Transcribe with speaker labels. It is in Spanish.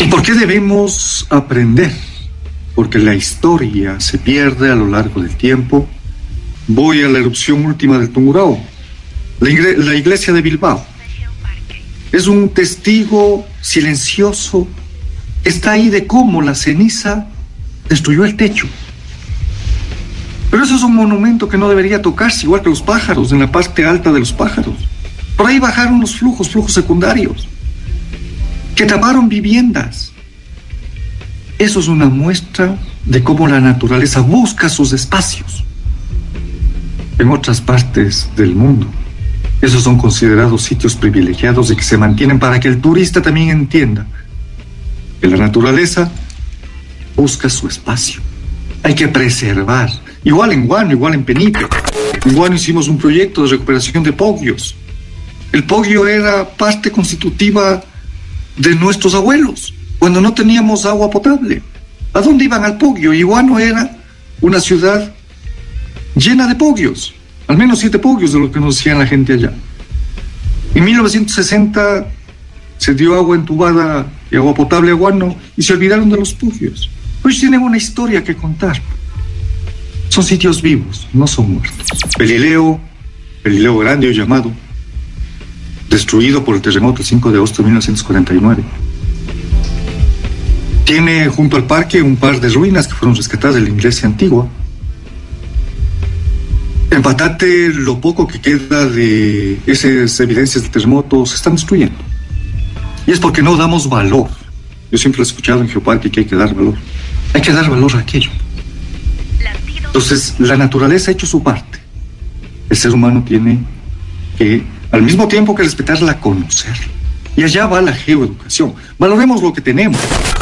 Speaker 1: por qué debemos aprender? Porque la historia se pierde a lo largo del tiempo. Voy a la erupción última del Tungurahua, la iglesia de Bilbao. Es un testigo silencioso. Está ahí de cómo la ceniza destruyó el techo. Pero eso es un monumento que no debería tocarse, igual que los pájaros, en la parte alta de los pájaros. Por ahí bajaron los flujos secundarios, que taparon viviendas. Eso es una muestra de cómo la naturaleza busca sus espacios. En otras partes del mundo, esos son considerados sitios privilegiados y que se mantienen para que el turista también entienda que la naturaleza busca su espacio. Hay que preservar. Igual en Guano, igual en Penipe. En Guano hicimos un proyecto de recuperación de pogios. El pogio era parte constitutiva de nuestros abuelos, cuando no teníamos agua potable. ¿A dónde iban al pogio? Y Guano era una ciudad llena de pogios. Al menos 7 pogios de lo que nos decían la gente allá. En 1960 se dio agua entubada y agua potable a Guano y se olvidaron de los pogios. Hoy tienen una historia que contar. Son sitios vivos, no son muertos. Pelileo Grande o llamado, destruido por el terremoto el 5 de agosto de 1949. Tiene junto al parque un par de ruinas que fueron rescatadas de la iglesia antigua. En Patate, lo poco que queda de esas evidencias de terremoto se están destruyendo. Y es porque no damos valor. Yo siempre he escuchado en Geoparque que hay que dar valor. Hay que dar valor a aquello. Entonces, la naturaleza ha hecho su parte. El ser humano tiene que, al mismo tiempo que respetarla, conocerla. Y allá va la geoeducación. Valoremos lo que tenemos.